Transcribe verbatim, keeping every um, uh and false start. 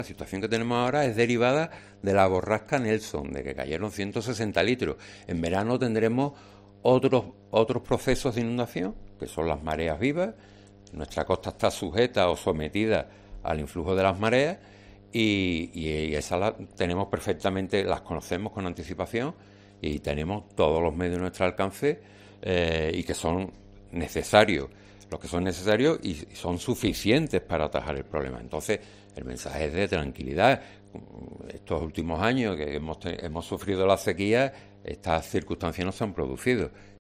La situación que tenemos ahora es derivada de la borrasca Nelson, de que cayeron ciento sesenta litros. En verano tendremos otros, otros procesos de inundación, que son las mareas vivas. Nuestra costa está sujeta o sometida al influjo de las mareas y, y esas las tenemos perfectamente, las conocemos con anticipación y tenemos todos los medios a nuestro alcance eh, y que son necesarios, los que son necesarios y son suficientes para atajar el problema. Entonces, el mensaje es de tranquilidad. Estos últimos años que hemos, hemos sufrido la sequía, estas circunstancias no se han producido.